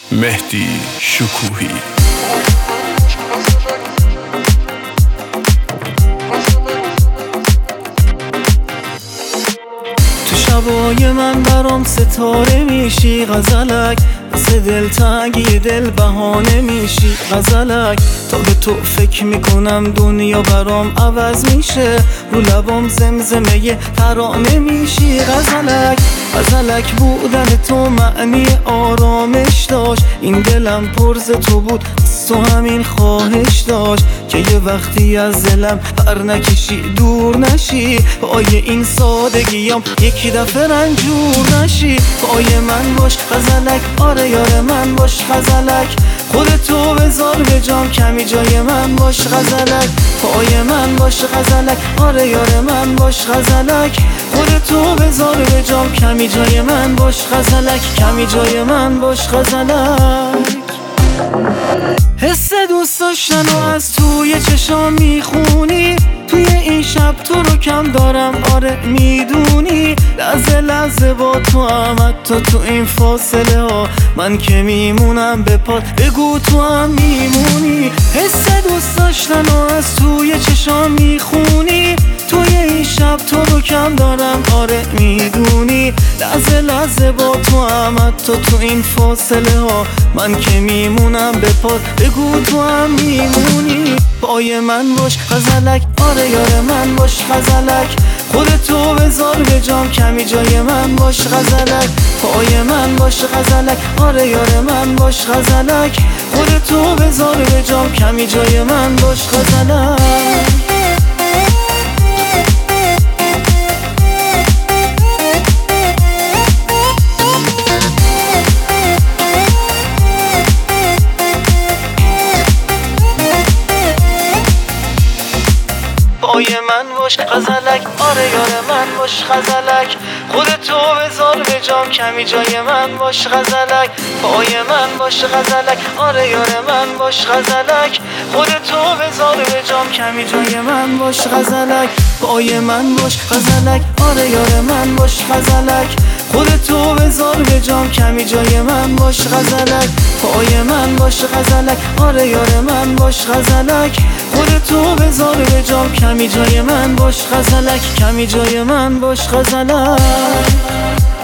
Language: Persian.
مهدی شکوهی. تو شبای من برام ستاره میشی غزلک، واسه دلتنگی دل بهانه میشی غزلک. تا به تو فکر میکنم دنیا برام عوض میشه، رو لبام زمزمه ترانه میشی غزلک. غزلک بودن تو معنی آرامش داشت، این دلم پرز تو بود تو همین خواهش داشت که یه وقتی از دلم پر نکشی دور نشی، پای این سادگیام یکی دفعه رنجور نشی. پای من باش غزلک، آره یار من باش غزلک، خودتو بذار به جام کمی جای من باش غزلک. پای من باش غزلک، آره یار من باش غزلک، خودتو بذار به جام کمی جای من باش غزلک، کمی جای من باش غزلک. حس دوست داشتن و از توی چشام میخونی، توی این شب تو رو کم دارم آره میدونی. لحظه لحظه با تو هم حتی تو این فاصله ها، من که میمونم به پات بگو تو هم میمونی. حس دوست داشتن و از توی چشام میخونی، توی این شب تو رو کم دارم آره میدونی. لحظه لحظه با تو هم حتی تو این فاصله ها، من که میمونم به پات بگو تو هم میمونی. پای من باش غزلک، آره یار من باش غزلک، خودتو بذار به جام کمی جای من باش غزلک. پای من باش غزلک، آره یار من باش غزلک، خودتو بذار به جام کمی جای من باش غزلک. پای من باش غزلک، آره یار من باش غزلک، خودتو بذار به جام کمی جای من باش غزلک. پای من باش غزلک، آره یار من باش غزلک، خودتو بذار به جام کمی جای من باش غزلک. پای من باش غزلک، آره یار من باش غزلک، خودتو بذار به جام کمی جای من باش غزلک. پای من باش غزلک، آره یار من باش غزلک، خودتو بذار به جام کمی جای من باش غزلک، کمی جای من باش غزلک.